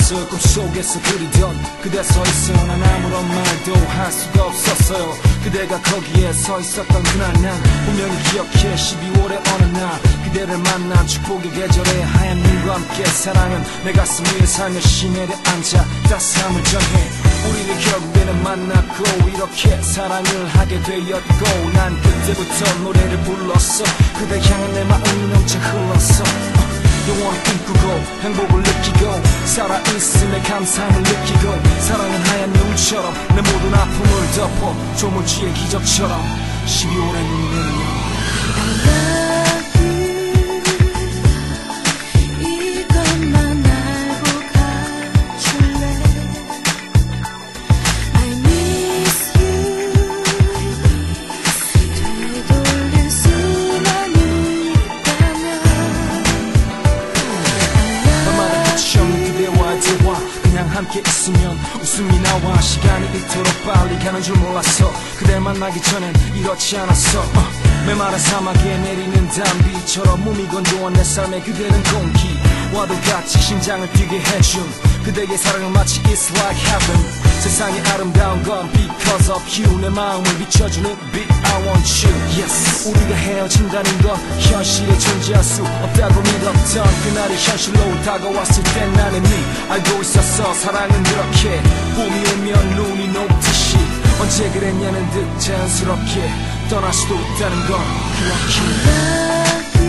없었어. 꿈속에서 그리던 그대 서 있어. 난 아무런 말도 할 수가 없었어요. 그대가 거기에 서 있었던 그날 난 분명히 기억해. 12월의 어느 날 그대를 만난 축복의 계절에 하얀 눈과 함께 사랑은 내 가슴 위에 살며시 내려앉아 따스함을 전해. 우리는 결국에는 만났고 이렇게 사랑을 하게 되었고, 난 그때부터 노래를 불렀어. 그대 향한 내 마음이 넘쳐 흘렀어. 영원히 꿈꾸고 행복을 느끼고 살아있음에 감사함을 느끼고, 사랑은 하얀 눈처럼 내 모든 아픔을 덮어 조물주의 기적처럼 12월의 눈이 내리며 함께 있으면 웃음이 나와. 시간이 이토록 빨리 가는 줄 몰랐어. 그댈 만나기 전엔 이렇지 않았어. 메마른 사막에 내리는 단비처럼 몸이 건조한 내 삶에 그대는 공기와도 같이 심장을 뛰게 해준 그대의 사랑은 마치 It's like heaven. 세상이 아름다운 건 because of you. 내 마음을 비춰주는 beat I want you. Yes. 우리가 헤어진다는 건 현실에 존재할 수 없다고 믿었던 그날이 현실로 다가왔을 땐 나는 이미 알고 있었어. 사랑은 그렇게 봄이 오면 눈이 녹듯이 언제 그랬냐는 듯 자연스럽게 떠날 수도 있다는 걸 기억해.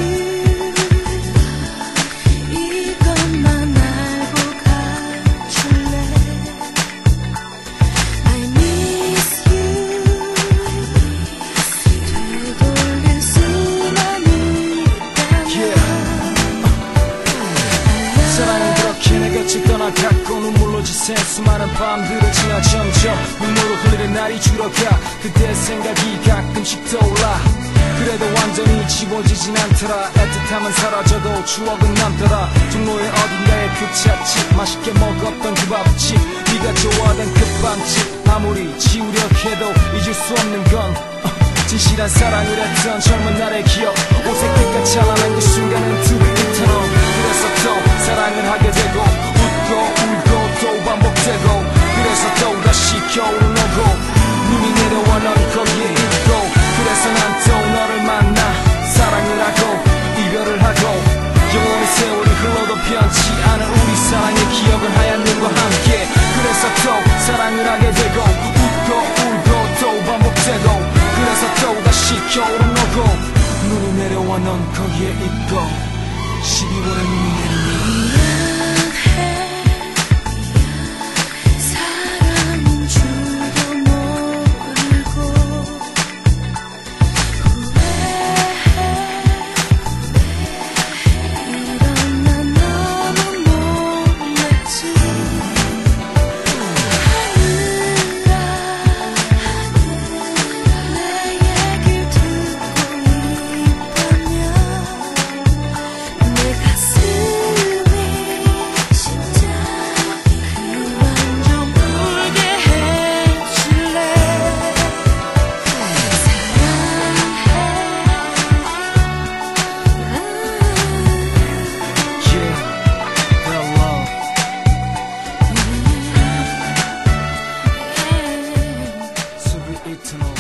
떠나갔고 눈물로 지샌 수많은 밤들을 지나 점점 눈물로 흘리는 날이 줄어가. 그때 생각이 가끔씩 떠올라. 그래도 완전히 지워지진 않더라. 애틋함은 사라져도 추억은 남더라. 종로의 어딘가에 그 찻집, 맛있게 먹었던 그 밥집, 네가 좋아하던 그 빵집. 아무리 지우려 해도 잊을 수 없는 건 진실한 사랑을 했던 젊은 날의 기억. 옷의 빛과 찬란한 그 순간은 To be eternal. 그래서 또 사랑을 하게 되고 웃고 울고 또 반복되고, 그래서 또다시 겨울은 오고 눈이 내려와 넌 거기에 있고, 그래서 난 또 너를 만나 사랑을 하고 이별을 하고, 영원히 세월이 흘러도 변치 않은 우리 사랑의 기억은 하얀 눈과 함께. 그래서 또 사랑을 하게 되고 웃고 울고 또 반복되고, 그래서 또다시 겨울은 오고 눈이 내려와 넌 거기에 있고 12월의 눈이 내리며 eternal.